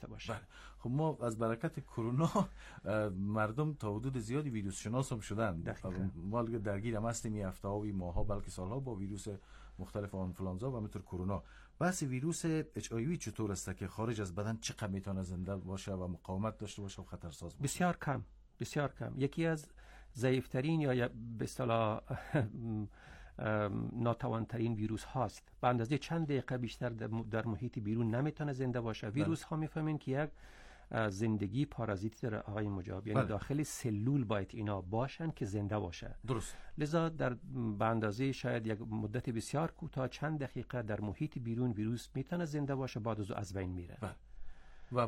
باشه. بله. خب ما از برکت کرونا مردم تا حدود زیادی ویروس شناس هم شدن. ما درگیر هم هستیم این هفته‌ها و ماها بلکه سالها با ویروس مختلف آنفولانزا و همینطور کرونا. بحث ویروس HIV چطور است که خارج از بدن چقدر میتونه زنده باشه و مقاومت داشته باشه و خطرساز باشه؟ بسیار کم. یکی از ضعیفترین یا به اصطلاح ناتوانترین ویروس هاست. به اندازه چند دقیقه بیشتر در محیط بیرون نمیتونه زنده باشه. ویروس ها میفهمین که یک زندگی پارازیتی داره آقای مجاب، یعنی داخل سلول باید اینا باشن که زنده باشه. درست. لذا در به اندازه شاید یک مدت بسیار کوتاه چند دقیقه در محیط بیرون ویروس میتونه زنده باشه، بعد از بین میره. و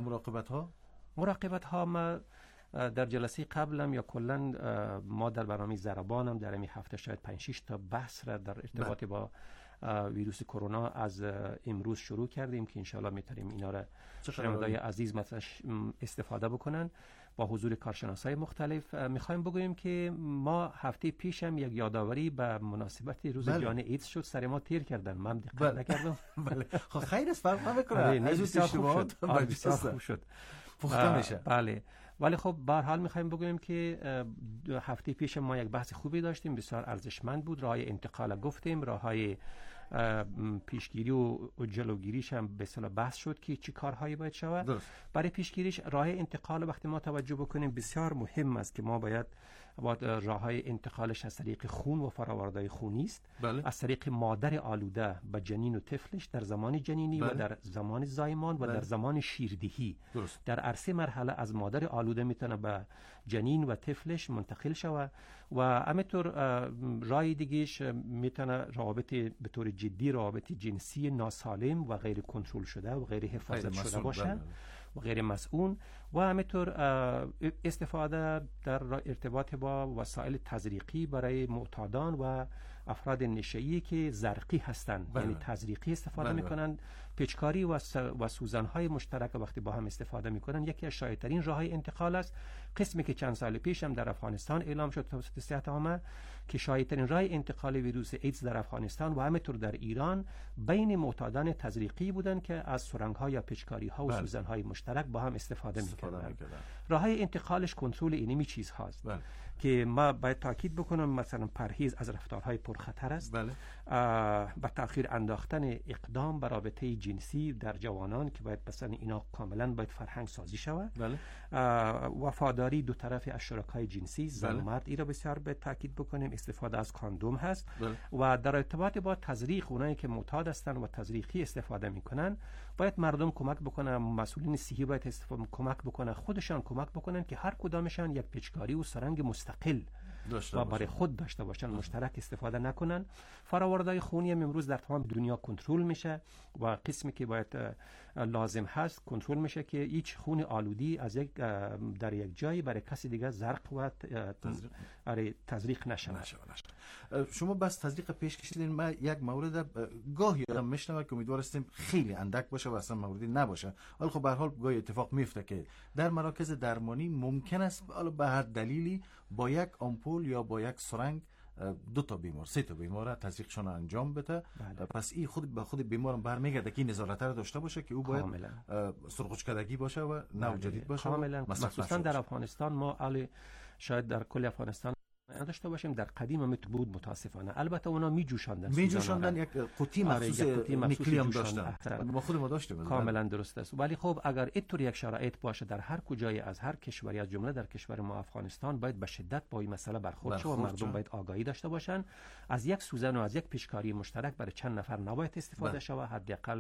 مراقبت ها ما در جلسه قبلم یا کلا ما در برنامه ضربانم در این هفته شاید 5-6 تا بحث را در ارتباط با ویروس کرونا از امروز شروع کردیم که انشالله میتونیم اینا را شنوندگان عزیز مثلا استفاده بکنن با حضور کارشناسای مختلف. میخوایم بگوییم که ما هفته پیشم یک یادآوری به مناسبت روز جهانی ایدز شد، سر ما تیر کردن، من دقت نکردم. بله خب خیر است، فرق نمیکنه. بسیار خوب شد پخته میشه. بله. ولی خب به هر حال میخوایم بگویم که هفته پیش ما یک بحث خوبی داشتیم، بسیار ارزشمند بود. راههای انتقال گفتیم، راههای پیشگیری و جلوگیریش هم به اصطلاح بحث شد که چی کارهایی باید شود. برای پیشگیریش راه انتقال وقتی ما توجه بکنیم بسیار مهم است که ما باید راههای انتقالش از طریق خون و فرآوردهای خونی است. از طریق مادر آلوده به جنین و طفلش در زمان جنینی و در زمان زایمان و در زمان شیردهی. در عرصه مرحله از مادر آلوده میتونه به جنین و طفلش منتقل شود و همینطور راه دیگهش میتونه روابط به طور جدی روابط جنسی ناسالم و غیر کنترل شده و غیر حفاظت شده باشه و غیر مسئول و همینطور استفاده در ارتباط با وسایل تزریقی برای معتادان و افراد نشئی که زرقی هستند، یعنی تزریقی استفاده میکنن. پیچکاری و سوزن‌های مشترک وقتی با هم استفاده میکنن یکی از شایع‌ترین راه‌های انتقال است. قسمی که چند سال پیش هم در افغانستان اعلام شد توسط صحت عامه که شایع‌ترین راه انتقال ویروس ایدز در افغانستان و همینطور در ایران بین معتادان تزریقی بودند که از سرنگ‌ها یا پیچکاری‌ها و سوزن‌های مشترک با هم استفاده می‌کردند. راه‌های انتقالش کنترل اینمی چیزهاست که ما باید تاکید بکنم، مثلا پرهیز از رفتارهای پرخطر است. با تأخیر انداختن اقدام بر رابطه جنسی در جوانان که باید مثلا اینا کاملا باید فرهنگ سازی شود. وفاداری دو طرف از شرکای جنسی زن و مرد ای را بسیار باید تاکید بکنیم. استفاده از کاندوم هست. و در ارتباط با تزریق، اونایی که معتاد هستن و تزریقی استفاده میکنن باید مردم کمک بکنن، مسئولین صحی باید کمک بکنن، خودشان کمک بکنن که هر کدامشان یک پیچکاری و سرنگ مستقل و برای خود داشته باشن، مشترک استفاده نکنن. فرآوردهای خونی هم امروز در تمام دنیا کنترل میشه و قسمی که باید لازم هست کنترل میشه که هیچ خون آلودی از یک در یک جایی برای کسی دیگه زرق و تزریق نشه. شما بس تزریق پیش کشیدین. ما یک مورد گاهی آدم میشنوه که امیدوارستیم خیلی اندک باشه و اصلا موردی نباشه، ولی خب به هر حال گاهی اتفاق میفته که در مراکز درمانی ممکن است به هر دلیلی با یک آمپول یا با یک سرنگ 2 تا بیمار 3 تا بیمار تزریقشون انجام بده. پس این خود به خود بیمارم برمیگرده که نظارت رو داشته باشه که او باید سرخوشکدگی باشه و نو جدید باشه. کاملا. مخصوصا در افغانستان ما شاید در کل افغانستان نداشته باشیم، در قدیم هم بود متاسفانه. البته اونا میجوشاندن یک قوطی مخصوص نیکلیم داشتن، ما خودمون داشتیم. کاملا درست است. ولی خب اگر اینطور یک شرایط باشه در هر کجای از هر کشوری از جمله در کشور ما افغانستان باید به شدت با این مسئله برخورد شود و مردم باید آگاهی داشته باشن. از یک سوزن و از یک پیشکاری مشترک برای چند نفر نباید استفاده شود. حداقل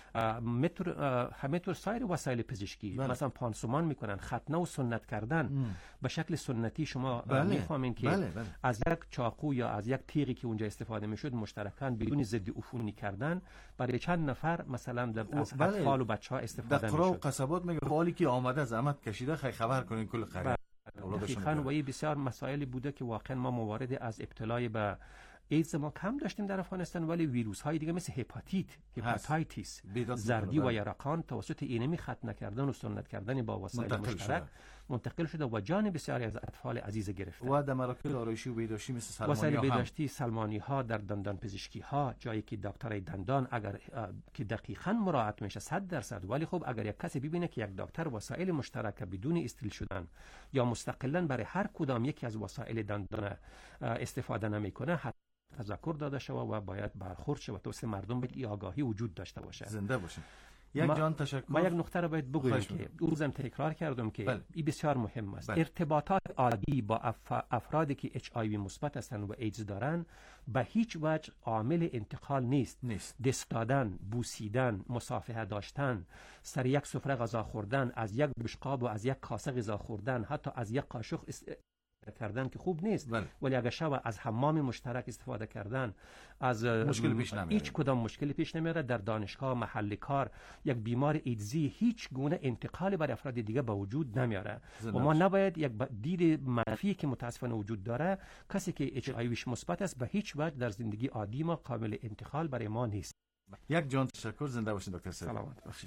همینطور سایر وسایل پزشکی مثلا پانسمان میکنن، ختنه و سنت کردن به شکل سنتی شما میفهمین که از یک چاقو یا از یک تیغی که اونجا استفاده میشد مشترکاً بدون ضد عفونی کردن برای چند نفر مثلا از اطفال و بچه‌ها استفاده میشد. در قرا و قصبات میگه حالی که آمده زحمت کشیده خبر کنین کل خرید. دقیقاً و این بسیار مسائلی بوده که واقعا ما موارد از ابتلای به ایدز ما کم داشتیم در افغانستان، ولی ویروس های دیگه مثل هپاتیتیس، زردی و یرقان توسط اینمی ختم نکردن و سنت کردن با وسایل مشترک منتقل شده و جان بسیاری از اطفال عزیز گرفته. و در مراکز آرایشی و بهداشتی مثل سلمانی وسایل بهداشتی، سلمانی ها، در دندان پزشکی ها، جایی که دکتر دندان اگر که دقیقاً مراعات میشه 100%، ولی خب اگر یک کسی ببینه که یک دکتر وسایل مشترک بدون استیل شدن یا مستقلاً برای هر کدام یکی از وسایل دندان استفاده نمیکنه، تذکر داده شود و باید برخورد شود. توسط مردم به آگاهی وجود داشته باشه. زنده باشه. یک جان تشکر. ما یک نکته را باید بگویم که روزم تکرار کردم که این بسیار مهم است. ارتباطات عادی با افرادی که HIV مثبت هستند و ایدز دارن به هیچ وجه عامل انتقال نیست. دست دادن، بوسیدن، مصافحه داشتن، سر یک سفره غذا خوردن، از یک بشقاب و از یک کاسه غذا خوردن، حتی از یک قاشق کردن که خوب نیست، ولی اگر شب از حمام مشترک استفاده کردن از مشکل پیش نمیاره. هیچ کدام مشکلی پیش نمیاره. در دانشگاه، محل کار، یک بیمار ایدزی هیچ گونه انتقال بر افراد دیگه به وجود نمیاره و ما نباید یک دید منفی که متاسفانه وجود داره، کسی که HIV مثبت است به هیچ وجه در زندگی عادی ما قابل انتقال برای ما نیست. یک جان تشکر. زنده باشید دکتر سید. سلامت باشید.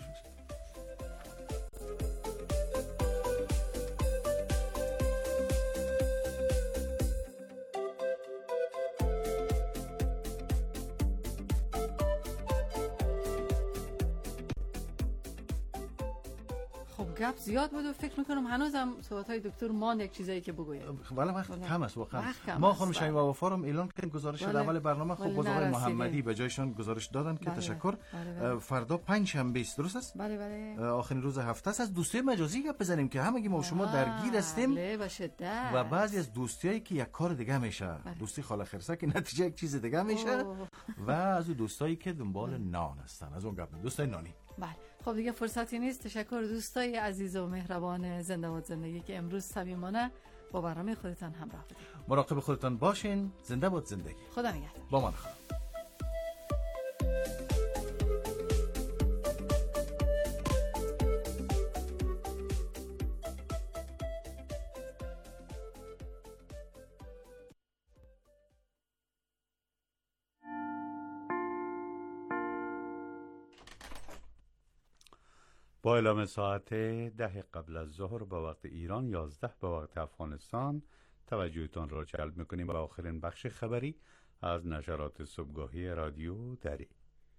گپ زیاد بود و فکر میکنم هنوزم صحبت‌های دکتر مان یک چیزایی که بگوید. ولی وقت کم است واقعا. ما خانم شیما وفارم اعلان کردیم گزارش اول برنامه خب باز آقای محمدی به جایشان گزارش دادن که تشکر. فردا پنجشنبه است، درست است؟ بله. آخرین روز هفته است. از دوستی مجازی گپ بزنیم که همگی ما و شما درگیر هستیم. و بعضی از دوستیایی که یک کار دیگه میشه. دوستی خاله خرسه که نتیجه یک چیز دیگه میشه. و از دوستایی که دنبال نان هستن. از اون گپ دوستای نانی. بله. خب دیگه فرصتی نیست. تشکر دوستای عزیز و مهربان زنده باد زندگی که امروز صمیمانه با برنامه خودتان همراه بودید. مراقب خودتان باشین. زنده باد زندگی. خدا نگهدار. با من خدا. با اعلام ساعت 10 قبل از ظهر به وقت ایران، 11 به وقت افغانستان، توجهتان را جلب میکنیم به آخرین بخش خبری از نشرات صبحگاهی رادیو دری.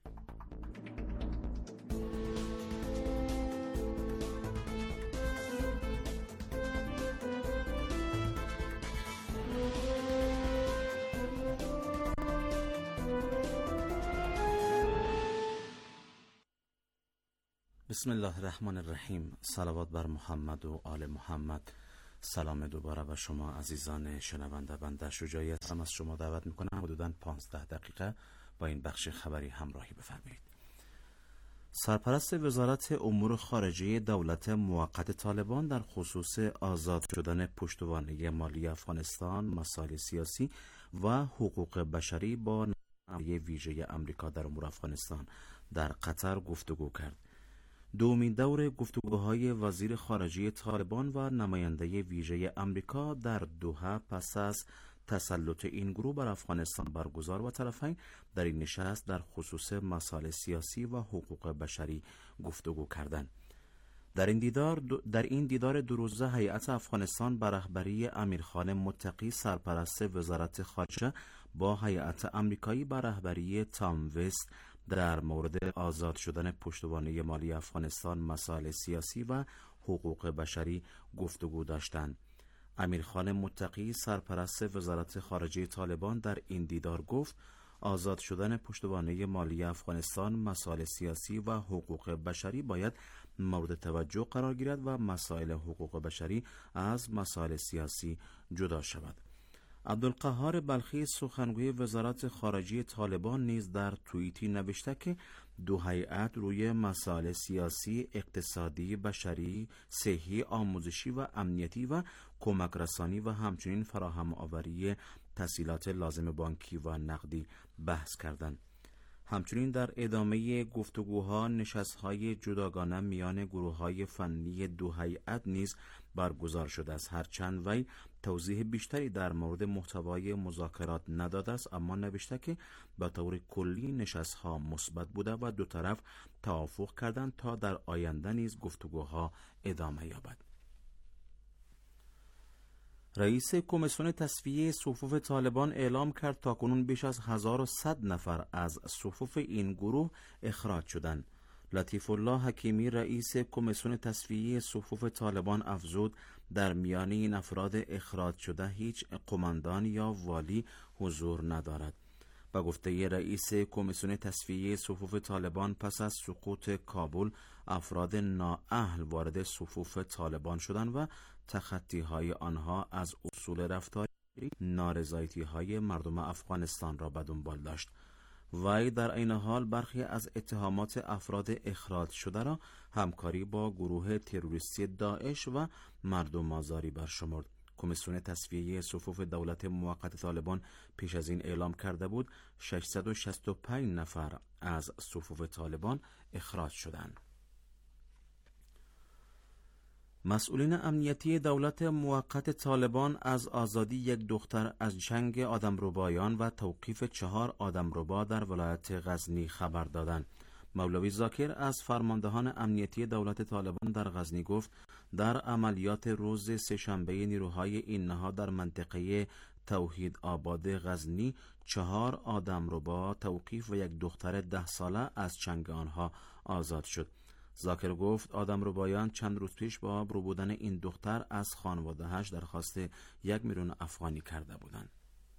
بسم الله الرحمن الرحیم. صلوات بر محمد و آل محمد. سلام دوباره به شما عزیزان شنونده. بنده شجاعی هستم، از شما دعوت میکنم حدوداً 15 دقیقه با این بخش خبری همراهی بفرمایید. سرپرست وزارت امور خارجه دولت موقت طالبان در خصوص آزاد شدن پشتوانه مالی افغانستان، مسائل سیاسی و حقوق بشری با نماینده ویژه امریکا در امور افغانستان در قطر گفتگو کرد. دومین دور گفتگوهای وزیر خارجه طالبان و نماینده ویژه امریکا در دوحه پس از تسلط این گروه بر افغانستان برگزار و طرفین در این نشست در خصوص مسائل سیاسی و حقوق بشری گفتگو کردند. در این دیدار دو روزه هیئت افغانستان به رهبری امیرخان متقی سرپرست وزارت خارجه با هیئت آمریکایی به رهبری تام وست در مورد آزاد شدن پشتوانه مالی افغانستان، مسائل سیاسی و حقوق بشری گفتگو داشتند. امیرخان متقی سرپرست وزارت خارجه طالبان در این دیدار گفت آزاد شدن پشتوانه مالی افغانستان، مسائل سیاسی و حقوق بشری باید مورد توجه قرار گیرد و مسائل حقوق بشری از مسائل سیاسی جدا شود. عبدالقهار بلخی سخنگوی وزارت خارجه طالبان نیز در توییتی نوشته که دو هیئت روی مسائل سیاسی، اقتصادی، بشری، صحی، آموزشی و امنیتی و کمک رسانی و همچنین فراهم آوری تسهیلات لازم بانکی و نقدی بحث کردند. همچنین در ادامه گفتگوها نشست‌های جداگانه میان گروه‌های فنی دو هیئت نیز برگزار شده است، هرچند وی توضیح بیشتری در مورد محتوای مذاکرات نداده است، اما نوشته که به طور کلی نشست‌ها مثبت بوده و دو طرف توافق کردند تا در آینده نیز گفتگوها ادامه یابد. رئیس کمیسیون تصفیه صفوف طالبان اعلام کرد تاکنون بیش از 1100 نفر از صفوف این گروه اخراج شدند. لطیف الله حکیمی رئیس کمیسیون تصفیه صفوف طالبان افزود در میان این افراد اخراج شده هیچ قماندان یا والی حضور ندارد. با گفته رئیس کمیسیون تصفیه صفوف طالبان پس از سقوط کابل افراد نااهل وارد صفوف طالبان شدند و تخطی‌های آنها از اصول رفتاری نارضایتی‌های مردم افغانستان را به دنبال داشت. وی در عین حال برخی از اتهامات افراد اخراج شده را همکاری با گروه تروریستی داعش و مردم آزاری برشمرد. کمیسیون تصفیه صفوف دولت موقت طالبان پیش از این اعلام کرده بود 665 نفر از صفوف طالبان اخراج شدند. مسئولین امنیتی دولت موقت طالبان از آزادی یک دختر از جنگ آدمربایان و توقیف 4 آدمربا در ولایت غزنی خبر دادند. مولوی ذاکر از فرماندهان امنیتی دولت طالبان در غزنی گفت در عملیات روز سه‌شنبه نیروهای این نهاد در منطقه توحید آباد غزنی 4 آدمربا توقیف و یک دختر 10 ساله از چنگ آنها آزاد شد. ذاکر گفت آدمربایان چند روز پیش با بربودن این دختر از خانواده‌اش درخواست 1 میلیون افغانی کرده بودند.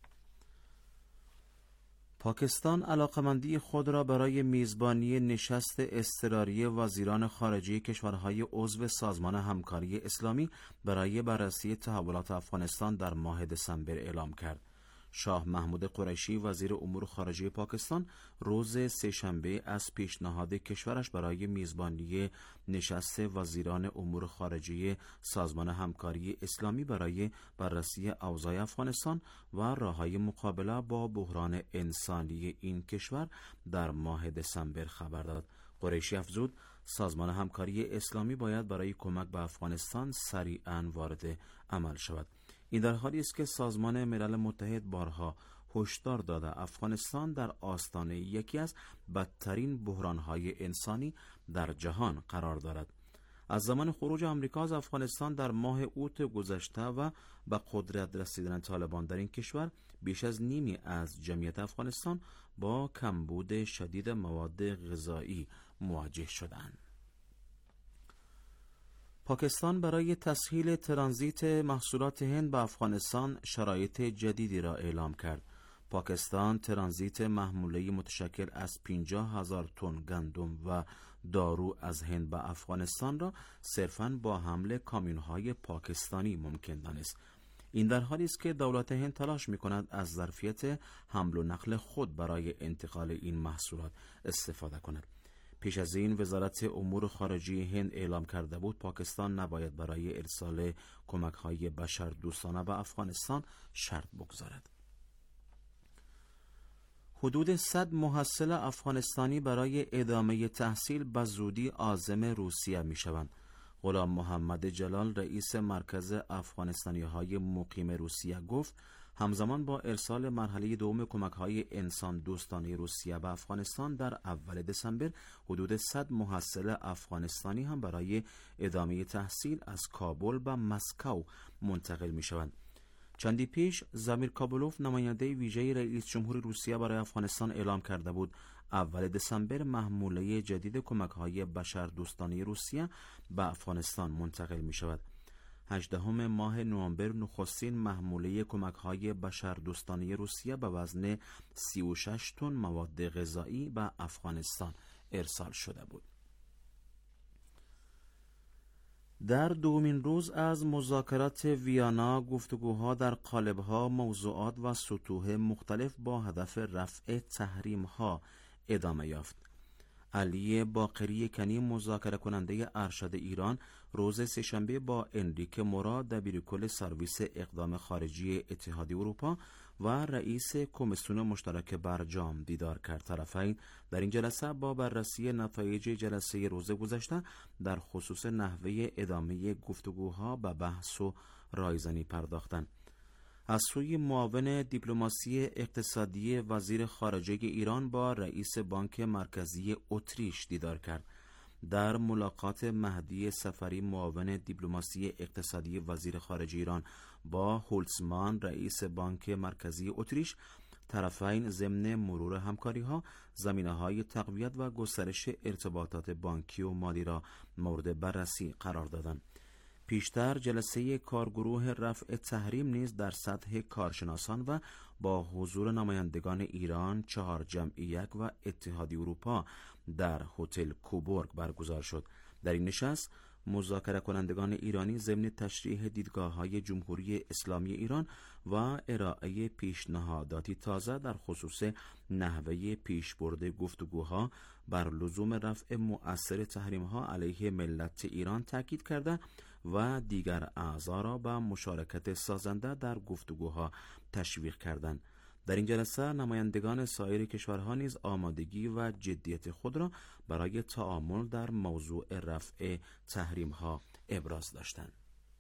پاکستان علاقمندی خود را برای میزبانی نشست اضطراری وزیران خارجه کشورهای عضو سازمان همکاری اسلامی برای بررسی تحولات افغانستان در ماه دسامبر اعلام کرد. شاه محمود قریشی وزیر امور خارجه پاکستان روز سه‌شنبه از پیشنهاد کشورش برای میزبانی نشست وزیران امور خارجه سازمان همکاری اسلامی برای بررسی اوضاع افغانستان و راه‌های مقابله با بحران انسانی این کشور در ماه دسامبر خبر داد. قریشی افزود سازمان همکاری اسلامی باید برای کمک به افغانستان سریعاً وارد عمل شود. این در حالی است که سازمان ملل متحد بارها هشدار داده افغانستان در آستانه یکی از بدترین بحران‌های انسانی در جهان قرار دارد. از زمان خروج آمریکا از افغانستان در ماه اوت گذشته و به قدرت رسیدن طالبان در این کشور بیش از نیمی از جمعیت افغانستان با کمبود شدید مواد غذایی مواجه شدند. پاکستان برای تسهیل ترانزیت محصولات هند به افغانستان شرایط جدیدی را اعلام کرد. پاکستان ترانزیت محموله متشکل از 50,000 تن گندم و دارو از هند به افغانستان را صرفاً با حمل کامیون‌های پاکستانی ممکن دانست. این در حالی است که دولت هند تلاش می‌کند از ظرفیت حمل و نقل خود برای انتقال این محصولات استفاده کند. پیش از این وزارت امور خارجه هند اعلام کرده بود پاکستان نباید برای ارسال کمک‌های بشردوستانه به افغانستان شرط بگذارد. حدود 100 محصل افغانستانی برای ادامه تحصیل به زودی عازم روسیه می‌شوند. غلام محمد جلال رئیس مرکز افغانستانی‌های مقیم روسیه گفت همزمان با ارسال مرحله دوم کمک‌های انسان دوستانه روسیه به افغانستان در اول دسامبر حدود 100 محصل افغانستانی هم برای ادامه تحصیل از کابل به مسکو منتقل می‌شوند. چندی پیش زمیر کابلوف نماینده ویژه رئیس جمهور روسیه برای افغانستان اعلام کرده بود اول دسامبر محموله جدید کمک‌های بشردوستانه روسیه به افغانستان منتقل می‌شود. 18 ماه نوامبر نخستین محموله کمک‌های بشردوستانه روسیه به وزن 36 تن مواد غذایی به افغانستان ارسال شده بود. در دومین روز از مذاکرات ویانا گفتگوها در قالب‌ها موضوعات و سطوح مختلف با هدف رفع تحریم‌ها ادامه یافت. علی باقری کنی مذاکره کننده ارشد ایران روز سه‌شنبه با انریک مورا دبیرکل سرویس اقدام خارجی اتحادیه اروپا و رئیس کمیسیون مشترک برجام دیدار کرد. طرفین در این جلسه با بررسی نتایج جلسه روز گذشته در خصوص نحوه ادامه گفتگوها به بحث و رایزنی پرداختند. از سوی معاون دیپلماسی اقتصادی وزیر خارجه ایران با رئیس بانک مرکزی اتریش دیدار کرد. در ملاقات مهدی سفری معاون دیپلماسی اقتصادی وزیر خارجه ایران با هولتزمان رئیس بانک مرکزی اتریش، طرفین ضمن مرور همکاری‌ها زمینه‌های تقویت و گسترش ارتباطات بانکی و مالی را مورد بررسی قرار دادند. پیشتر جلسه کارگروه رفع تحریم نیز در سطح کارشناسان و با حضور نمایندگان ایران، 4 جمعیت و اتحادیه اروپا در هتل کوبورگ برگزار شد. در این نشست مذاکره کنندگان ایرانی ضمن تشریح دیدگاه‌های جمهوری اسلامی ایران و ارائه پیشنهاداتی تازه در خصوص نحوه پیشبرد گفتگوها بر لزوم رفع مؤثر تحریم‌ها علیه ملت ایران تاکید کرده و دیگر اعضا را به مشارکت سازنده در گفتگوها تشویق کردند. در این جلسه نمایندگان سایر کشورها نیز آمادگی و جدیت خود را برای تعامل در موضوع رفع تحریم‌ها ابراز داشتند.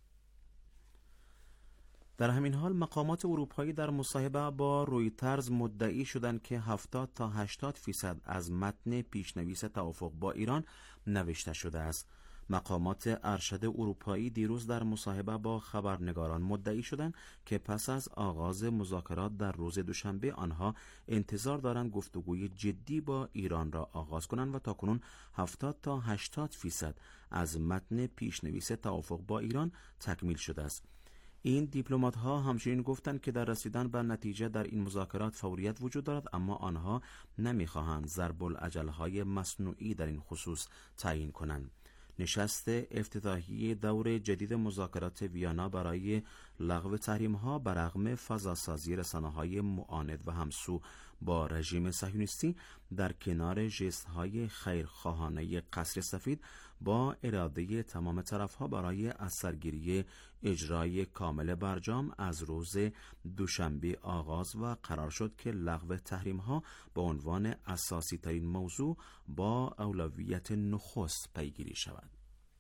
در همین حال مقامات اروپایی در مصاحبه با رویترز مدعی شدند که 70 تا 80% از متن پیشنویس توافق با ایران نوشته شده است. مقامات ارشد اروپایی دیروز در مصاحبه با خبرنگاران مدعی شدند که پس از آغاز مذاکرات در روز دوشنبه آنها انتظار دارند گفتگوی جدی با ایران را آغاز کنند و تاکنون 70 تا 80% از متن پیشنویس توافق با ایران تکمیل شده است. این دیپلمات‌ها همچنین گفتند که در رسیدن به نتیجه در این مذاکرات فوریت وجود دارد، اما آنها نمی‌خواهند ضرب العجل‌های مصنوعی در این خصوص تعیین کنند. نشست افتتاحیه دور جدید مذاکرات ویانا برای لغو تحریم‌ها برغم فضاسازی رسانه‌های معاند و همسو با رژیم صهیونیستی در کنار ژست‌های خیرخواهانه قصر سفید با اراده تمام طرف‌ها برای از سرگیری اجرای کامل برجام از روز دوشنبه آغاز و قرار شد که لغو تحریم‌ها به عنوان اساسی ترین موضوع با اولویت نخست پیگیری شود.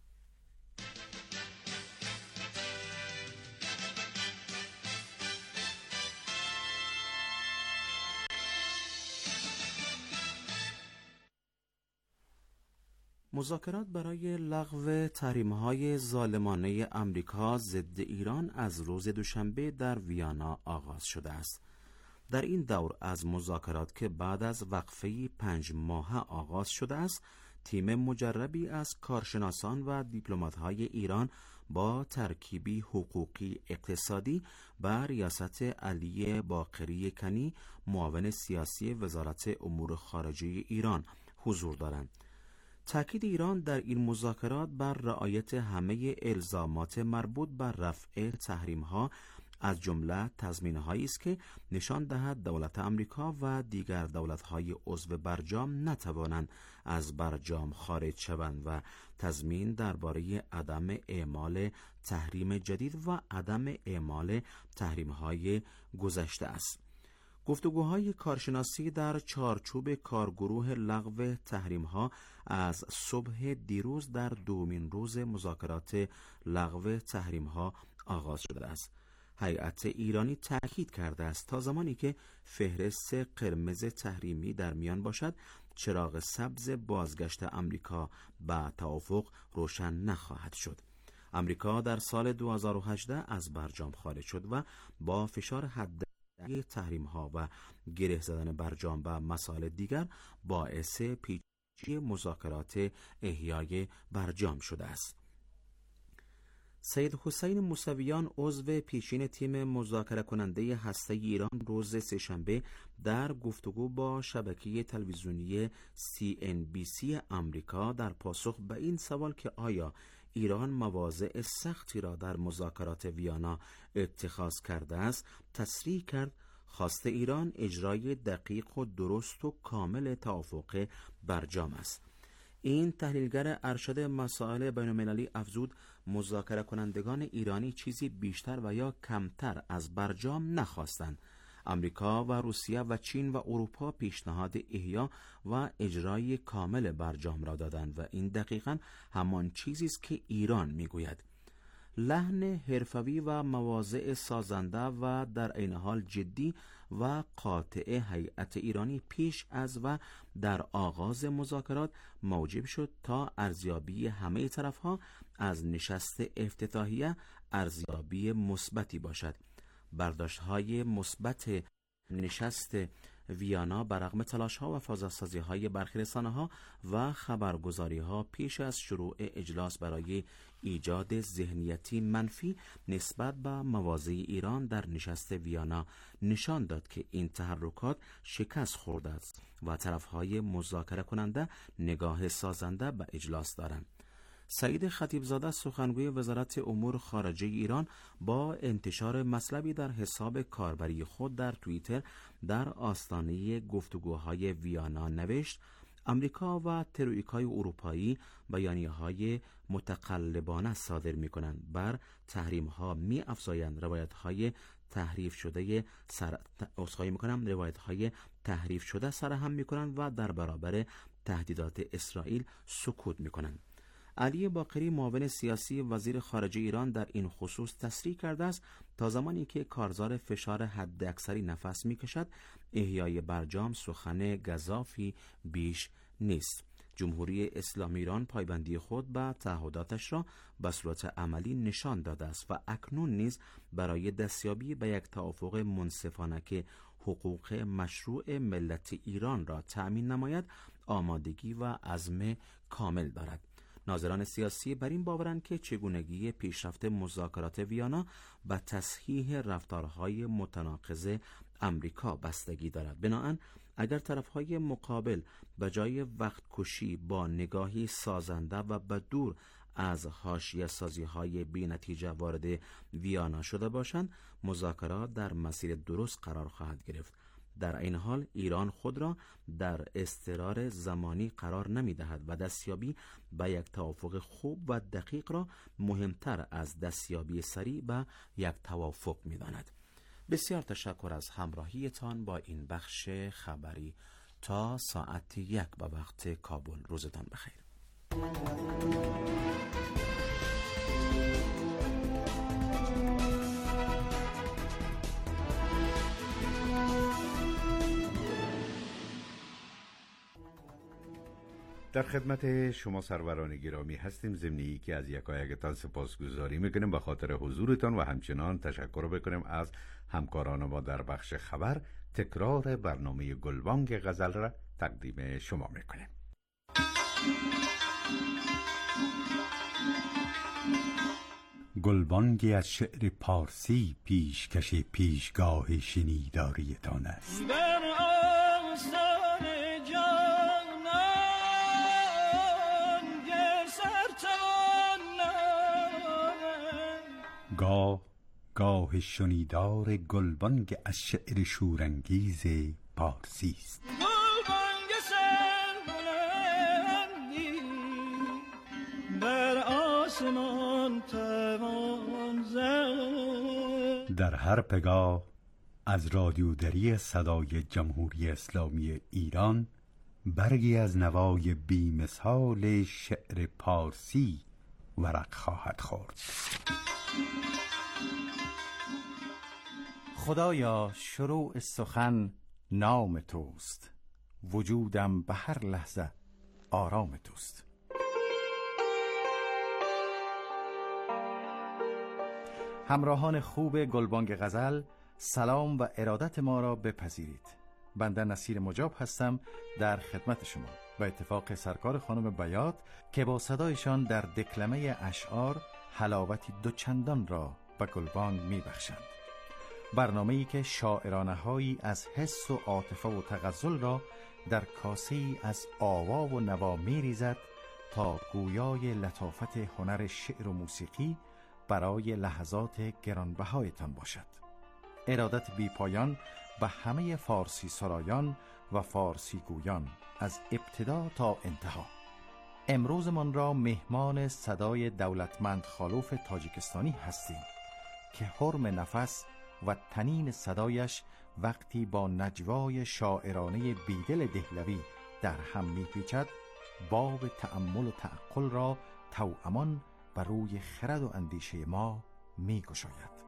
مذاکرات برای لغو تحریم‌های ظالمانه آمریکا ضد ایران از روز دوشنبه در ویانا آغاز شده است. در این دور از مذاکرات که بعد از وقفه 5 ماهه آغاز شده است، تیم مجربی از کارشناسان و دیپلمات‌های ایران با ترکیبی حقوقی اقتصادی بر ریاست علی باقری کنی، معاون سیاسی وزارت امور خارجه ایران حضور دارند. تاکید ایران در این مذاکرات بر رعایت همه الزامات مربوط بر رفع تحریم‌ها از جمله تضمین‌هایی است که نشان دهد دولت آمریکا و دیگر دولت‌های عضو برجام نتوانند از برجام خارج شوند و تضمین درباره عدم اعمال تحریم جدید و عدم اعمال تحریم‌های گذشته است. گفتگوهای کارشناسی در چارچوب کارگروه لغو تحریم‌ها از صبح دیروز در دومین روز مذاکرات لغو تحریم‌ها آغاز شده است. هیئت ایرانی تأکید کرده است تا زمانی که فهرست قرمز تحریمی در میان باشد، چراغ سبز بازگشت آمریکا به توافق روشن نخواهد شد. آمریکا در سال 2018 از برجام خارج شد و با فشار حد تحریم‌ها و گره زدن برجام و مسائل دیگر باعث پیچیدگی مذاکرات احیای برجام شده است. سید حسین موسویان عضو پیشین تیم مذاکره کننده هسته‌ای ایران روز سه‌شنبه در گفتگو با شبکه تلویزیونی CNBC آمریکا در پاسخ به این سوال که آیا ایران مواضع سختی را در مذاکرات ویانا اتخاذ کرده است، تصریح کرد خواست ایران اجرای دقیق و درست و کامل توافق برجام است. این تحلیلگر ارشد مسائل بین‌المللی افزود مذاکره کنندگان ایرانی چیزی بیشتر و یا کمتر از برجام نخواستند، آمریکا و روسیه و چین و اروپا پیشنهاد احیا و اجرای کامل برجام را دادند و این دقیقاً همان چیزی است که ایران میگوید. لحن حرفوی و مواضع سازنده و در عین حال جدی و قاطع هیئت ایرانی پیش از و در آغاز مذاکرات موجب شد تا ارزیابی همه طرف‌ها از نشست افتتاحیه ارزیابی مثبتی باشد. برداشت‌های مثبت نشست ویانا برغم تلاش‌ها و فضاسازی‌های برخی رسانه‌ها و خبرگزاری‌ها پیش از شروع اجلاس برای ایجاد ذهنیتی منفی نسبت به مواضع ایران در نشست ویانا نشان داد که این تحرکات شکست خورده است و طرف‌های مذاکره کننده نگاه سازنده به اجلاس دارند. سعید خطیبزاده سخنگوی وزارت امور خارجه ایران با انتشار مطلبی در حساب کاربری خود در توییتر در آستانه گفتگوهای ویانا نوشت: آمریکا و تروئیکای اروپایی بیانیه‌های متقلبانه صادر می‌کنند، بر تحریم‌ها می‌افزایند، روایت‌های تحریف شده سرهم می‌کنند و در برابر تهدیدات اسرائیل سکوت می‌کنند. علی باقری معاون سیاسی وزیر خارجه ایران در این خصوص تصریح کرده است تا زمانی که کارزار فشار حداکثری نفس می‌کشد احیای برجام سخن گزافی بیش نیست. جمهوری اسلامی ایران پایبندی خود به تعهداتش را به صورت عملی نشان داده است و اکنون نیز برای دستیابی به یک توافق منصفانه که حقوق مشروع ملت ایران را تأمین نماید آمادگی و عزم کامل دارد. ناظران سیاسی بر این باورند که چگونگی پیشرفت مذاکرات ویانا به تصحیح رفتارهای متناقض امریکا بستگی دارد. بنابراین اگر طرفهای مقابل به جای وقت کشی با نگاهی سازنده و به دور از حاشیه سازی‌های بی‌نتیجه وارد ویانا شده باشند، مذاکرات در مسیر درست قرار خواهد گرفت. در این حال ایران خود را در اضطرار زمانی قرار نمی‌دهد و دستیابی به یک توافق خوب و دقیق را مهمتر از دستیابی سریع به یک توافق می‌داند. بسیار تشکر از همراهیتان با این بخش خبری. تا ساعت 1 به وقت کابل. روزتان بخیر. در خدمت شما سروران گرامی هستیم. ضمنی که از یکایکتان سپاسگزاری میکنیم به خاطر حضورتان و همچنان تشکر بکنیم از همکاران ما در بخش خبر. تکرار برنامه گلبانگ غزل را تقدیم شما میکنیم. گلبانگی از شعر پارسی پیشکش پیشگاه شنیداریتان است. گاه شنیدار گلبانگ از شعر شورانگیز پارسی است. گلبانگ سربلندی بر آسمان توان زد. در هر پگاه از رادیودری صدای جمهوری اسلامی ایران برگی از نوای بی‌مثال شعر پارسی ورق خواهد خورد. خدایا شروع سخن نام توست، وجودم به هر لحظه آرام توست. همراهان خوب گلبانگ غزل، سلام و ارادت ما را بپذیرید. بنده نصیر مجاب هستم در خدمت شما و اتفاق سرکار خانم بیات که با صدایشان در دکلمه اشعار حلاوتی دوچندان را به گلبانگ میبخشند. برنامه‌ای که شاعرانه‌هایی از حس و عاطفه و تغزل را در کاسه‌ای از آوا و نوا می‌ریزد تا گویای لطافت هنر شعر و موسیقی برای لحظات گرانبهایتان باشد. ارادت بی پایان به همه فارسی سرایان و فارسی گویان از ابتدا تا انتها. امروزمان را مهمان صدای دولتمند خالوف تاجیکستانی هستیم که حرم نفس و تنین صدایش وقتی با نجوای شاعرانه بیدل دهلوی در هم میپیچد، باب تأمل و تعقل را توامان بر روی خرد و اندیشه ما میگشاید.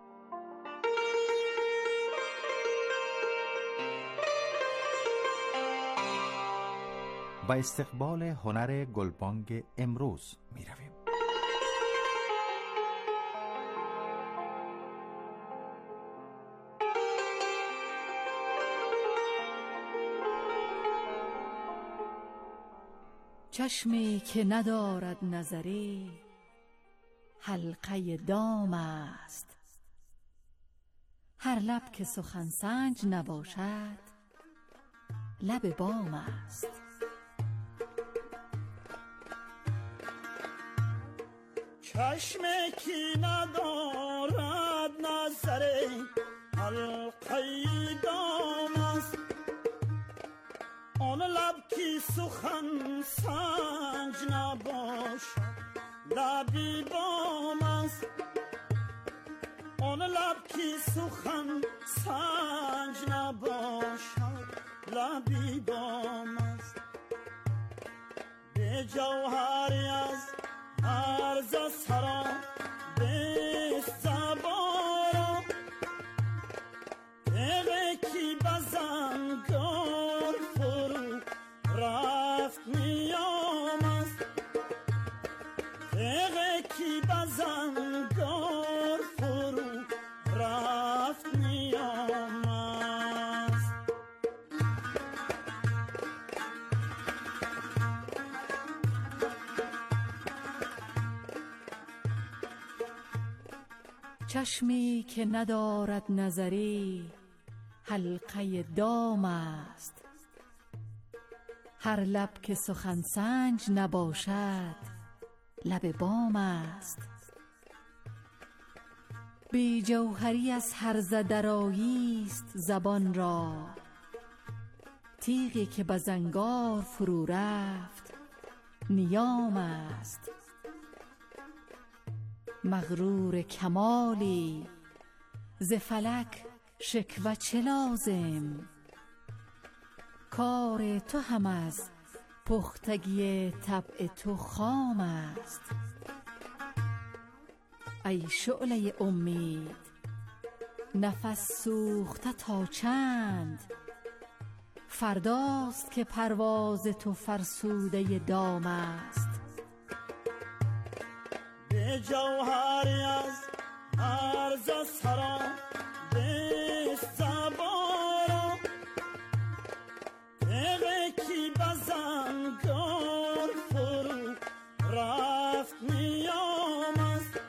با استقبال هنر گلبانگ امروز می رویم. چشمی که ندارد نظری حلقه دام است، هر لب که سخن سنج نباشد لب بام است. چشمی که ندارد نظری حلقه دام است، آن لب که سخن سنج نباشد لبی بام است، آن لب که سخن سنج نباشد لبی بام است. به جوهری از عرض سرا به زبارا تیغه کی بزنگار فرو رفت نیام است، تیغه کی بزنگار فرو رفت نیام است. چشمی که ندارد نظری حلقه دام است، هر لب که سخن سنج نباشد لب بام است. بی جوهری از هرزه درایی است زبان را، تیغی که بزنگار فرو رفت نیام است. مغرور کمالی ز فلک شکوه چه لازم، کار تو هم از پختگی طبع تو خام است. ای شعله امید نفس سوخته تا چند، فرداست که پرواز تو فرسوده دام است. به جوهری از عرض سرا به زبارا تیغه کی بزنگار فرو رفت نیام است،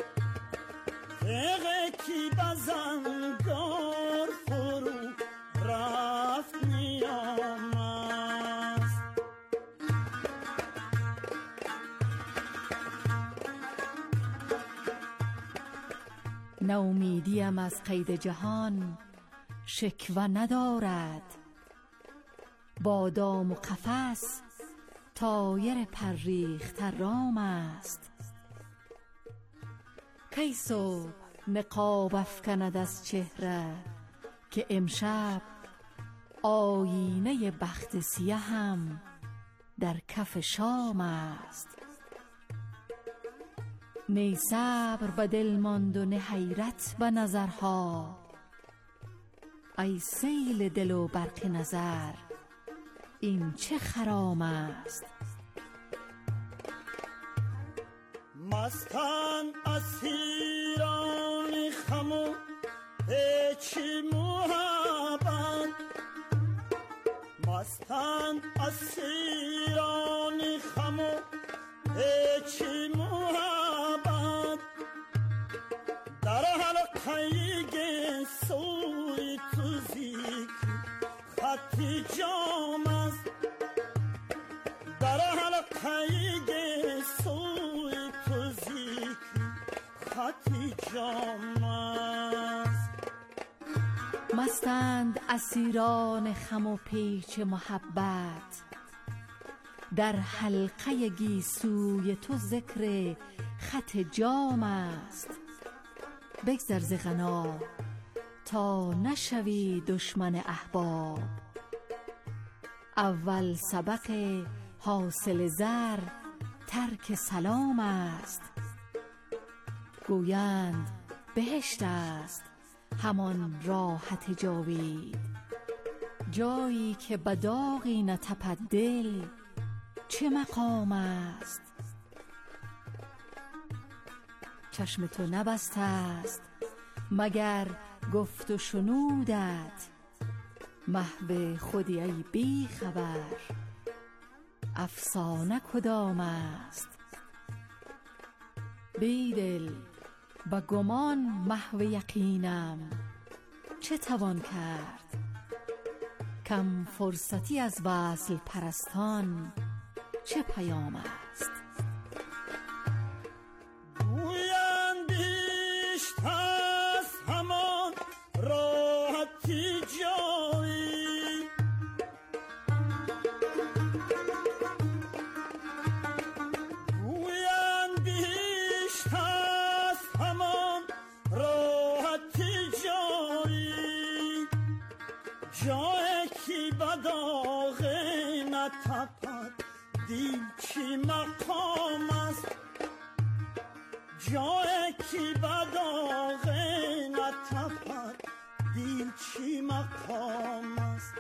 تیغه کی بزنگار فرو رفت نیام است. نومیدیم از قید جهان شکوه ندارد، بادام و قفس طایر پریخته رام است. کی صبح نقاب افکند از چهره که امشب آینه بخت سیهم در کف شام است. نی صبر به دل ماند و نه حیرت به نظرها، ای سیل دل و برق نظر این چه خرام است. مستند اسیران خم و پیچ محبت، مستند اسیران خم و پیچ محبت، در حلقه سوی تو ذکر خطی جام است، در حلقه سوی تو ذکر خطی جام است. مستند اسیران خم و پیچ محبت، در حلقه گیسوی تو ذکر خط جام است. بگذر ز غنا تا نشوی دشمن احباب. اول سبق حاصل زر ترک سلام است. گویند بهشت است همان راحت جاوید. جایی که به داغی نتپد دل چه مقام است. چشم تو نبسته است مگر گفت و شنودت. محو خودی ای بی خبر افسانه کدام است. بیدل با گمان محو یقینم چه توان کرد. کم فرصتی از وصل پرستان چه پیام است. گویند بیشتر از همان راحتی جایی. گویند بیشتر از همان راحتی جایی. جای کی بداغ نتپد دل چی مقام است. جای کی بداغ نتپد دل چی مقام است.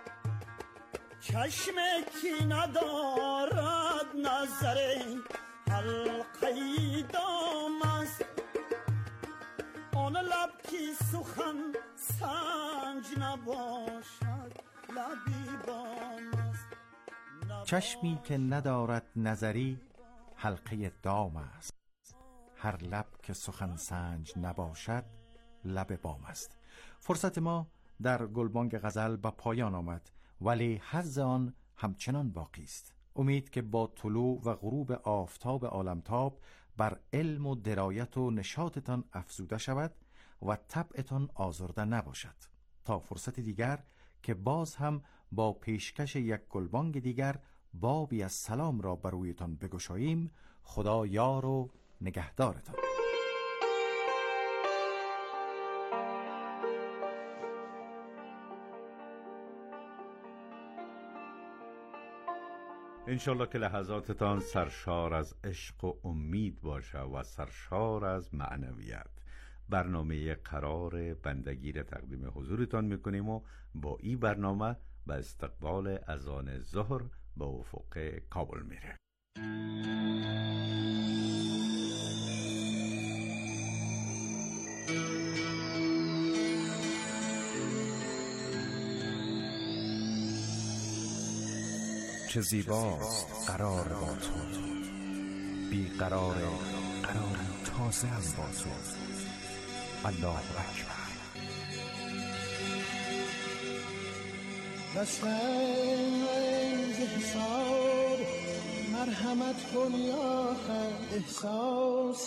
چشم کی ندارد نظر حلقه دام است. آن لب کی سخن سنج نباشد لبی بام است. چشمی که ندارد نظری حلقه دام است. هر لب که سخن سنج نباشد لب بام است. فرصت ما در گلبانگ غزل به پایان آمد، ولی حظ آن همچنان باقی است. امید که با طلوع و غروب آفتاب عالمتاب بر علم و درایت و نشاطتان افزوده شود و طبعتان آزرده نباشد. تا فرصت دیگر که باز هم با پیشکش یک گلبانگ دیگر بابی از سلام را بر رویتان بگشاییم. خدا یار و نگهدارتان. انشالله که لحظاتتان سرشار از عشق و امید باشه و سرشار از معنویت. برنامه قرار بندگی را تقدیم حضورتان میکنیم و با این برنامه به استقبال اذان ظهر به افق کابل میره. چه زیباست قرار با تو، بی قرار قراری تازه هم با تو. الله اکبر. بسنگ حساب مرحمت کن یا خیر. احساس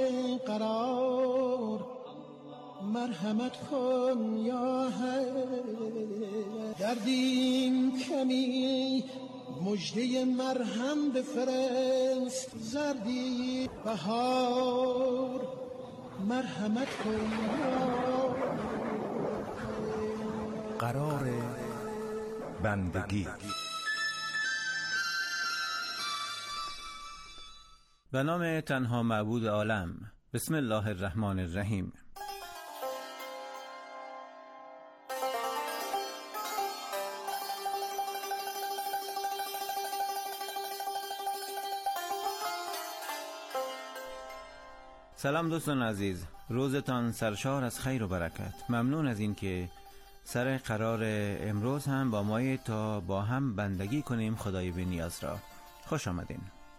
قرار مرحمت کن یا خیر. دردیم کمی مجده مرهم بفرست. زردی بهار مرحمت کن یا قرار بندگی. به نام تنها معبود عالم. بسم الله الرحمن الرحیم. سلام دوستان عزیز، روزتان سرشار از خیر و برکت. ممنون از این که سر قرار امروز هم با ما تا با هم بندگی کنیم خدای بی نیاز را. خوش آمدین.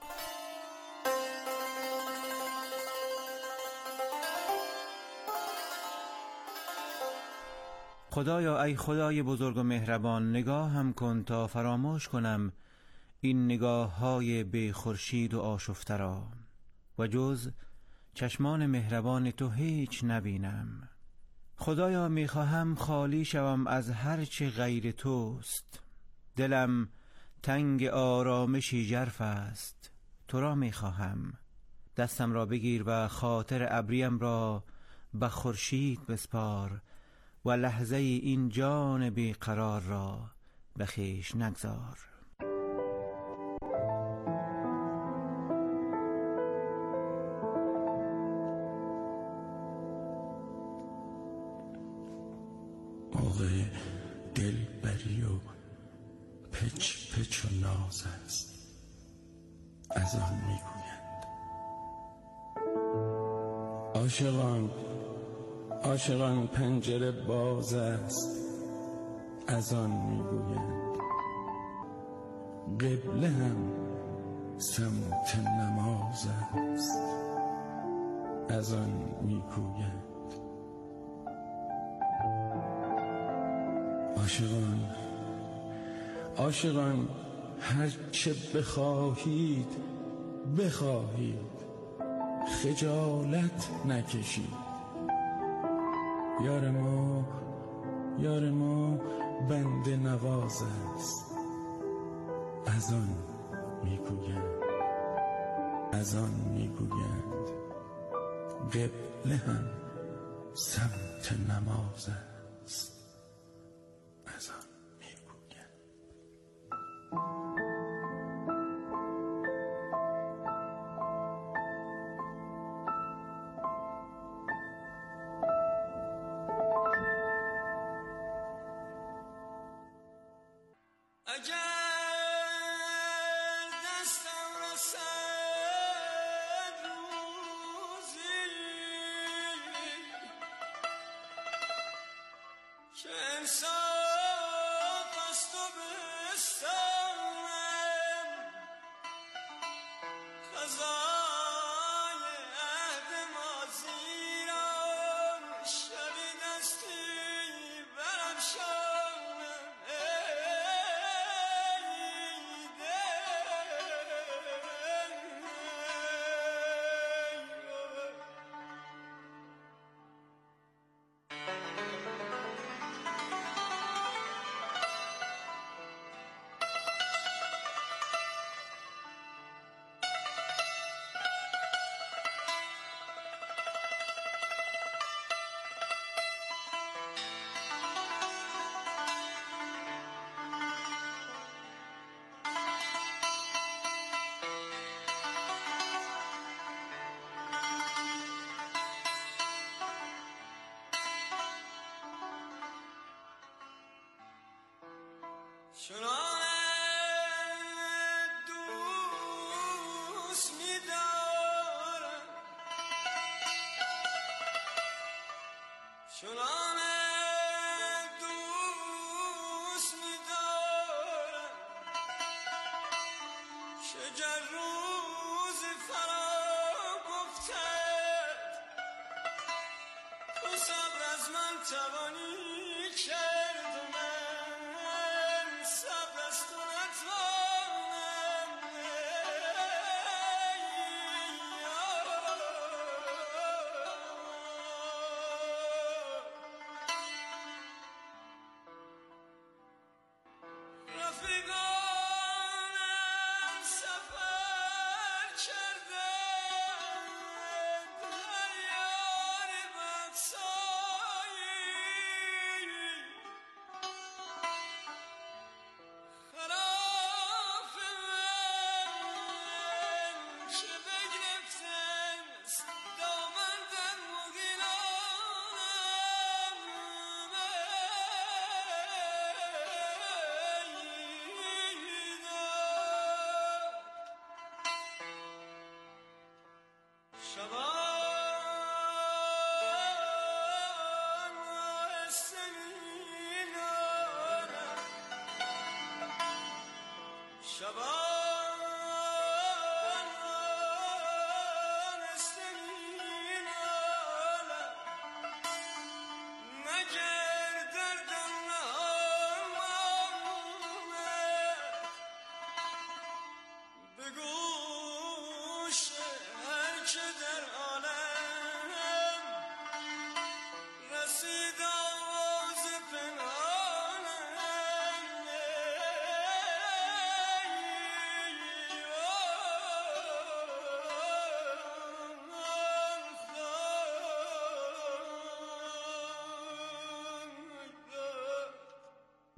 خدایا ای خدای بزرگ و مهربان، نگاه هم کن تا فراموش کنم این نگاه های بی خورشید و آشفته را و جز چشمان مهربان تو هیچ نبینم. خدایا میخواهم خالی شوم از هرچه غیر توست. دلم تنگ آرامشی ژرف است، تو را میخواهم. دستم را بگیر و خاطر ابریم را به خورشید بسپار و لحظه این جان بیقرار را به خویش نگذار. موقع دلبری و پچ پچ و ناز است، از آن میگویند. عاشقان پنجره باز است، از آن میگویند. قبله هم سمت نماز است، از آن میگویند. عاشقان هر چه بخواهید خجالت نکشید. یار ما بنده نواز است، از آن میگویند. قبله هم سمت نماز است، از آن میگویند.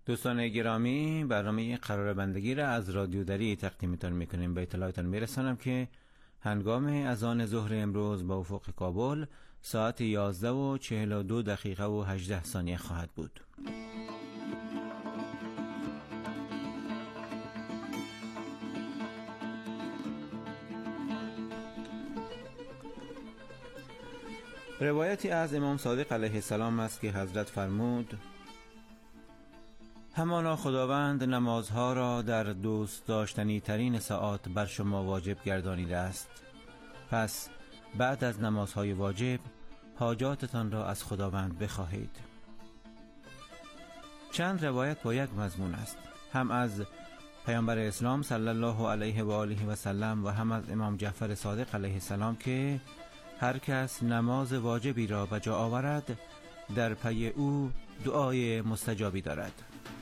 دوستان گرامی، برنامه قرار بندگی را از رادیو دری تقدیمتان میکنیم. به اطلاعتان میرسانم که هنگام اذان ظهر امروز با افق کابل ساعت 11:42 و 18 ثانیه خواهد بود. روایتی از امام صادق علیه السلام است که حضرت فرمود: همانا خداوند نمازها را در دوست داشتنی ترین ساعات بر شما واجب گردانیده است، پس بعد از نمازهای واجب حاجاتتان را از خداوند بخواهید. چند روایت با یک مضمون است، هم از پیامبر اسلام صلی الله علیه و آله و سلم و هم از امام جعفر صادق علیه السلام که هر کس نماز واجبی را به جا آورد در پی او دعای مستجابی دارد.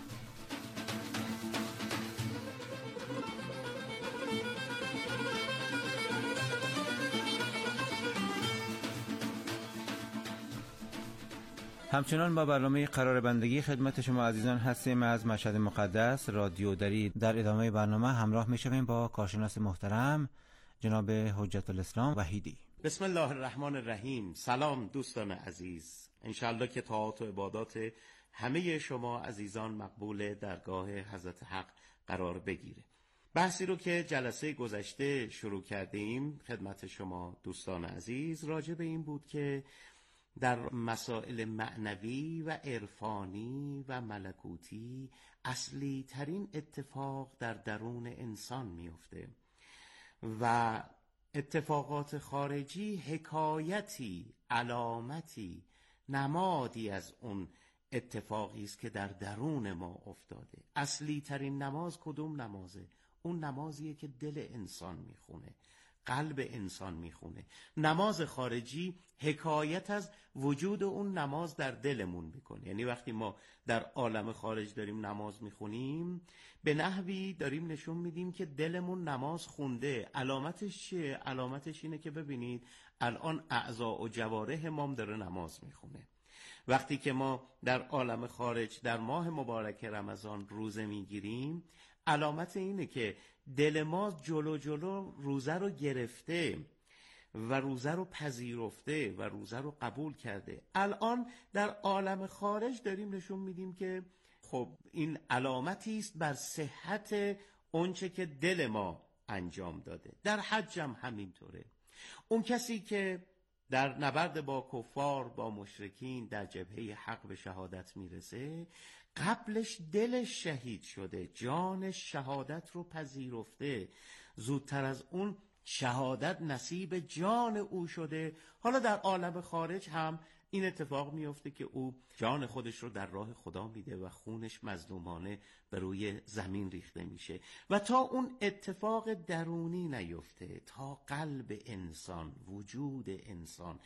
همچنان با برنامه قرار بندگی خدمت شما عزیزان هستیم. از مشهد مقدس رادیو دری در ادامه برنامه همراه میشویم با کارشناس محترم جناب حجت الاسلام وحیدی. بسم الله الرحمن الرحیم. سلام دوستان عزیز، انشالله که طاعات و عبادات همه شما عزیزان مقبول درگاه حضرت حق قرار بگیره. بحثی رو که جلسه گذشته شروع کردیم خدمت شما دوستان عزیز راجع به این بود که در مسائل معنوی و عرفانی و ملکوتی اصلی ترین اتفاق در درون انسان میفته و اتفاقات خارجی حکایتی، علامتی، نمادی از اون اتفاقی است که در درون ما افتاده. اصلی ترین نماز کدوم نمازه؟ اون نمازیه که دل انسان میخونه، قلب انسان میخونه. نماز خارجی حکایت از وجود اون نماز در دلمون میکنه. یعنی وقتی ما در عالم خارج داریم نماز میخونیم به نحوی داریم نشون میدیم که دلمون نماز خونده. علامتش چیه؟ علامتش اینه که ببینید الان اعضا و جوارح ما داره نماز میخونه. وقتی که ما در عالم خارج در ماه مبارک رمضان روزه میگیریم علامت اینه که دل ما جلو روزه رو گرفته و روزه رو پذیرفته و روزه رو قبول کرده. الان در عالم خارج داریم نشون میدیم که خب این علامتی است بر صحت اونچه که دل ما انجام داده. در حج هم همینطوره. اون کسی که در نبرد با کفار، با مشرکین در جبهه حق به شهادت میرسه، قبلش دلش شهید شده، جانش شهادت رو پذیرفته، زودتر از اون شهادت نصیب جان او شده. حالا در عالم خارج هم این اتفاق میفته که او جان خودش رو در راه خدا میده و خونش مظلومانه به روی زمین ریخته میشه. و تا اون اتفاق درونی نیفته، تا قلب انسان، وجود انسان،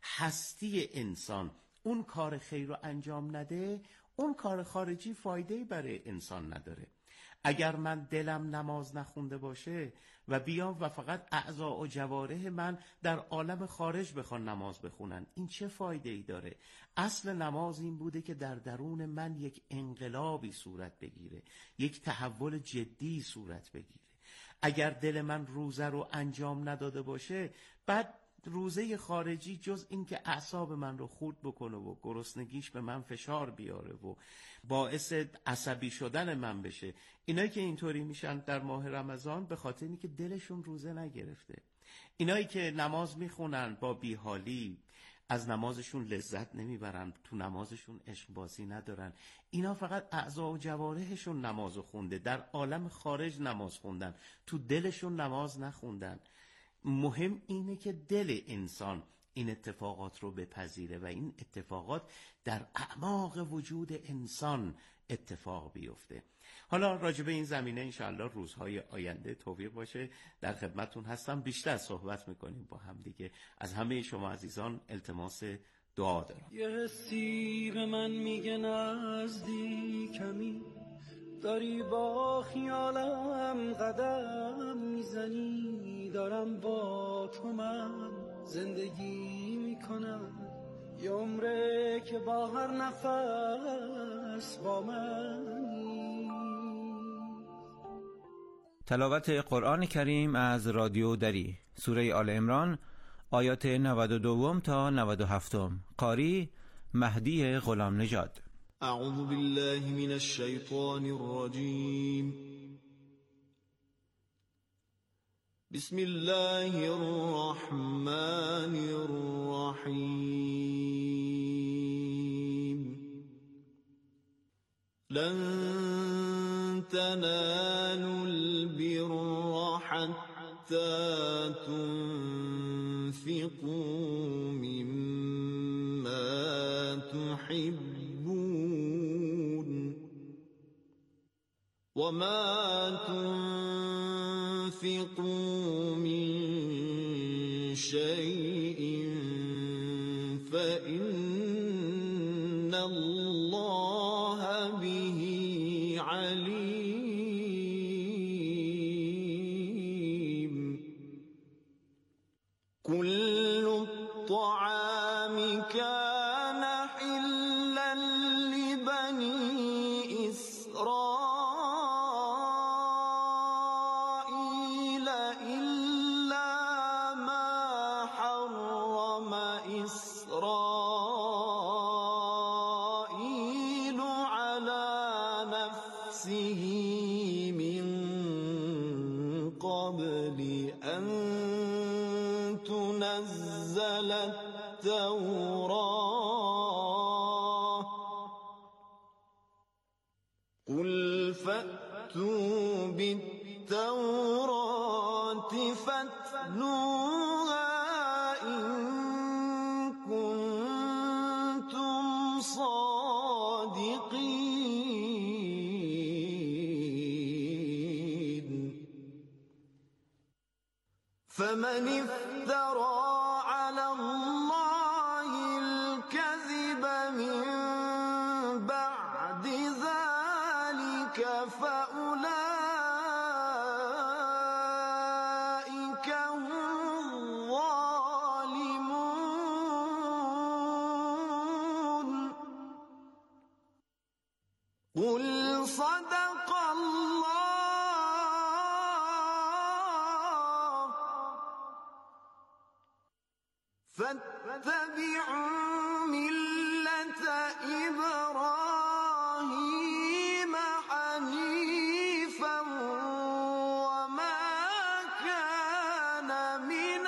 هستی انسان اون کار خیر رو انجام نده، اون کار خارجی فایده‌ای برای انسان نداره. اگر من دلم نماز نخونده باشه و بیام و فقط اعضا و جوارح من در عالم خارج بخوان نماز بخونن، این چه فایده‌ای داره؟ اصل نماز این بوده که در درون من یک انقلابی صورت بگیره، یک تحول جدی صورت بگیره. اگر دل من روزه رو انجام نداده باشه، بعد روزه خارجی جز این که اعصاب من رو خورد بکنه و گرسنگیش به من فشار بیاره و باعث عصبی شدن من بشه، اینایی که اینطوری میشن در ماه رمضان به خاطر اینکه دلشون روزه نگرفته. اینایی که نماز میخونن با بیحالی، از نمازشون لذت نمیبرن، تو نمازشون عشق بازی ندارن، اینا فقط اعضا و جوارحشون نمازو خونده، در عالم خارج نماز خوندن، تو دلشون نماز نخوندن. مهم اینه که دل انسان این اتفاقات رو بپذیره و این اتفاقات در اعماق وجود انسان اتفاق بیفته. حالا راجع به این زمینه انشاءالله روزهای آینده توفیق باشه در خدمتون هستم، بیشتر صحبت میکنیم با هم دیگه. از همه شما عزیزان التماس دعا دارم. یه حسی به من میگه نزدیکمی، داری با خیالم قدم میزنی، دارم با تو من زندگی میکنم، یه عمره که با هر نفس با من تلاوت قرآن کریم از رادیو دری، سوره آل عمران، آیات 92 تا 97. قاری مهدی غلام نژاد. اعوذ بالله من الشیطان الرجیم. بسم الله الرحمن الرحیم. لن تنالوا البر حتى تنفقوا مما تحبون وما تنفقوا من شيء فإن الله به عليم. كل الطعام كان حلا لبني إسرائيل إلا ما حرم إسرائيل على نفسه من قبل أن تنزل التوراة. قل فأتوا بالتوراة فاتلوها إن كنتم صادقين. فمن افترى على الله الكذب من بعد ذلك فأولئك هم الظالمون. قل صدق الله. فاتبعوا ملة إبراهيم حنيفا وما كان من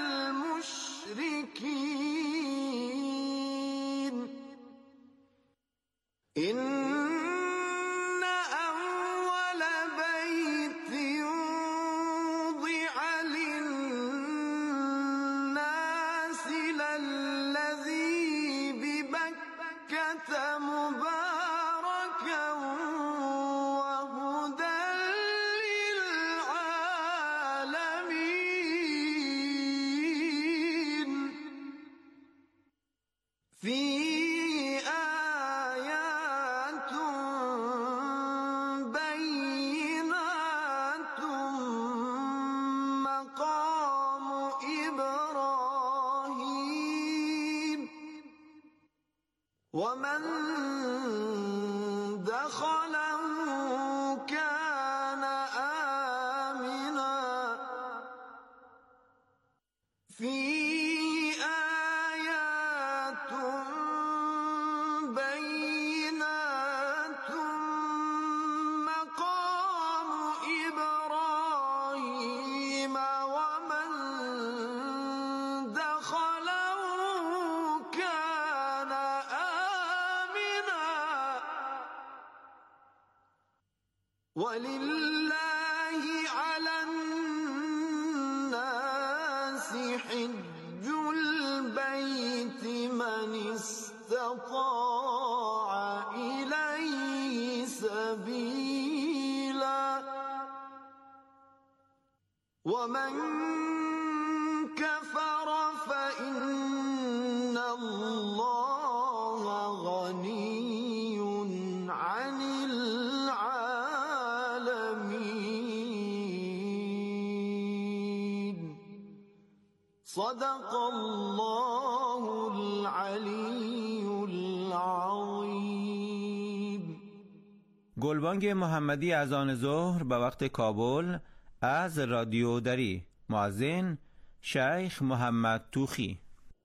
المشركين. إن أول بيت وضع للناس للذي ببكة مباركا وهدى للعالمين. فيه آيات بينات مقام إبراهيم ومن دخله كان آمنا. فيه آيات بينات مقام إبراهيم ومن دخله كان آمنا. ولله على الناس حج البيت من استطاع إليه سبيلا ومن كفر فإن الله غني عن العالمين. صدق الله العلي العظيم. گلبانگ محمدی از آن ظهر به وقت کابل از رادیو دری. مؤذن شیخ محمد توخی.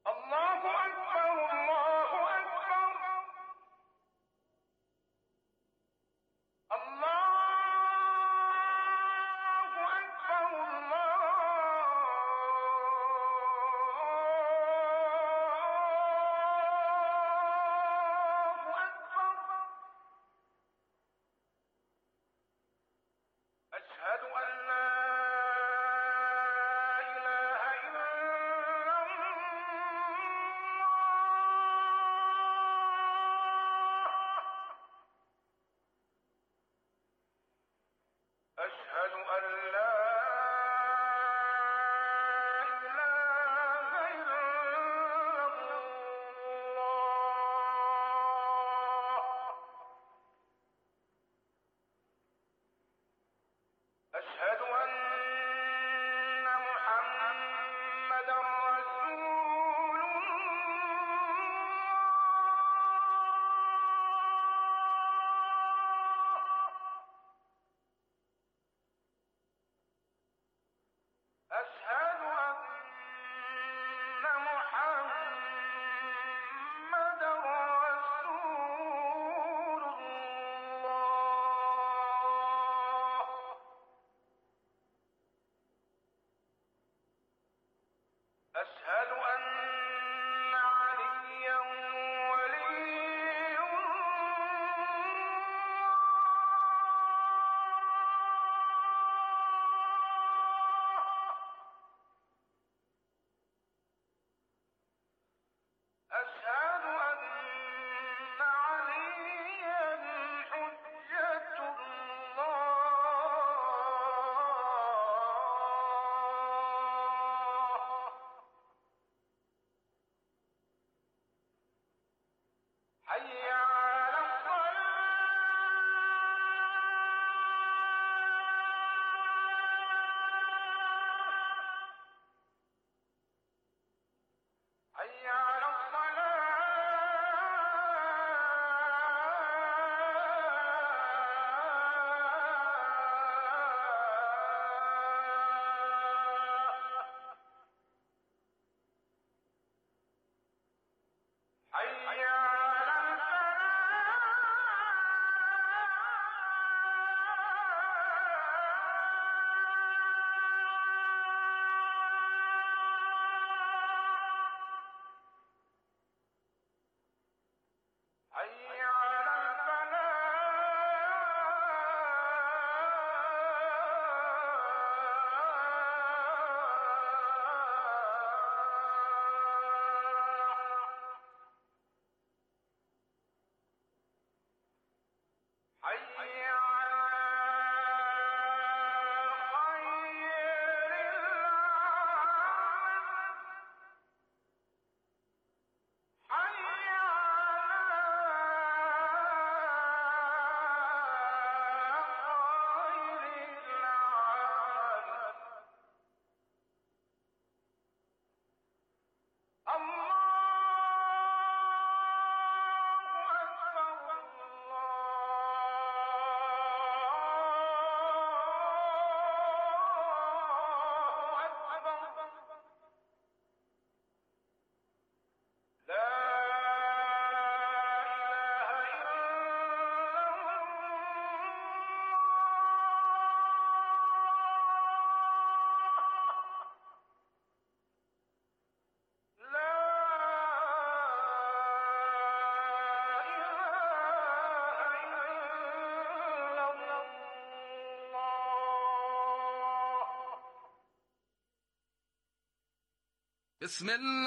بسم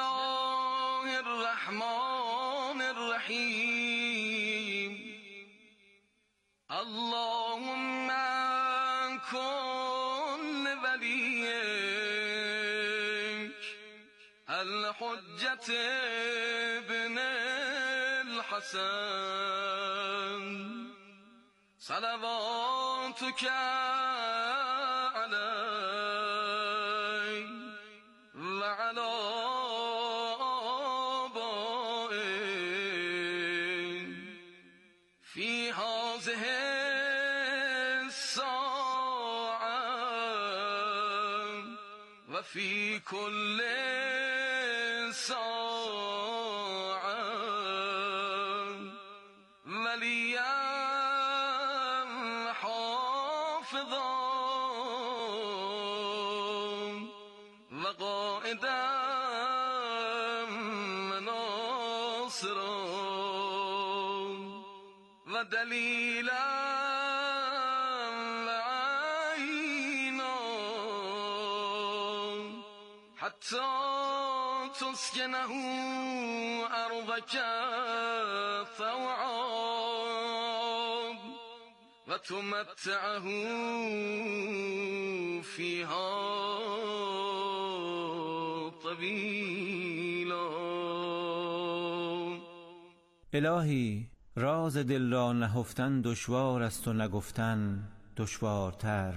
الله الرحمن الرحیم اللهم کن ولیک الحجة ابن الحسن صلواتك علیه وعلى آبائه في هذه في كل ساعة وليا حافظا وقائدا وناصرا ودليلا وعينا حتى تسكنه أرضك طوعا وتمتعه فيها طويلا. الهی راز دل را نهفتن دشوار است و نگفتن دشوارتر.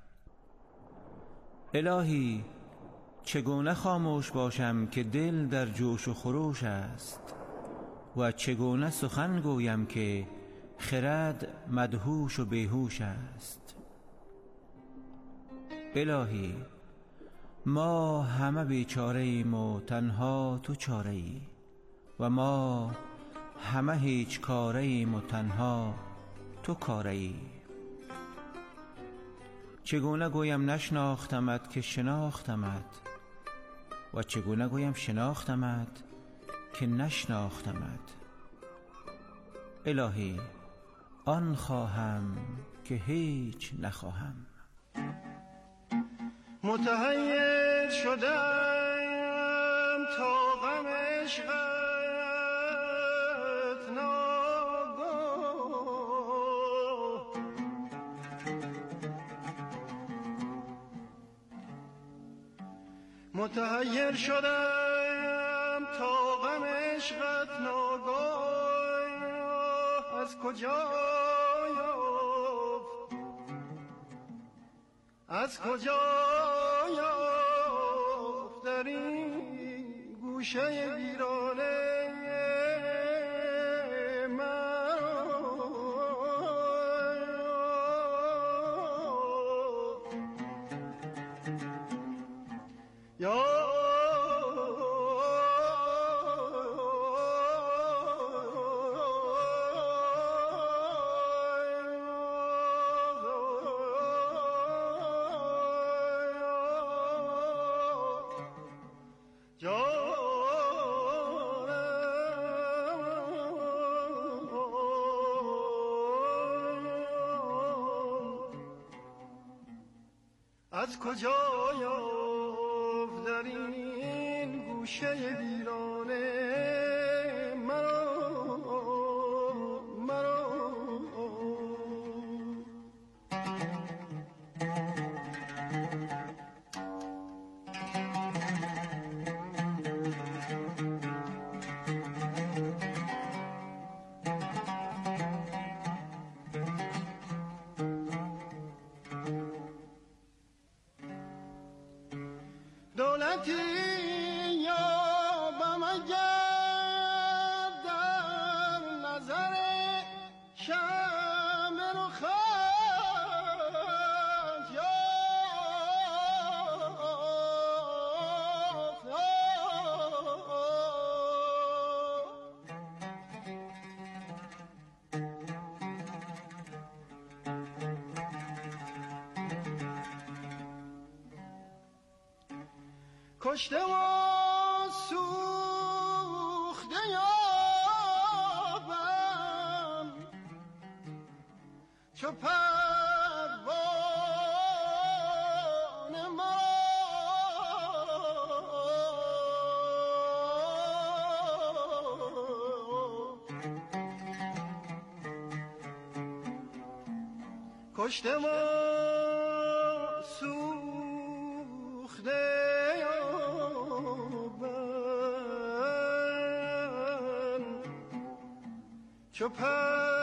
الهی چگونه خاموش باشم که دل در جوش و خروش است و چگونه سخن گویم که خرد مدهوش و بیهوش است. الهی ما همه بیچاره ایم و تنها تو چاره ای و ما همه هیچ کاره ایم و تنها تو کاره ای. چگونه گویم نشناختمت که شناختمت و چگونه گویم شناختمت که نشناختمت. الهی آن خواهم که هیچ نخواهم. متحیر شدم تا غم عشقت ناگاه متحیر شدم تا غم عشقت ناگاه از کجا یافت از کجا یافت در این گوشه ویرانه از کجا یافت در این گوشه ویرانه دولتی یابم اگر در نظر شمع رخت کشته و سوخته یابم چو پروانه ما کشته و سوخته چو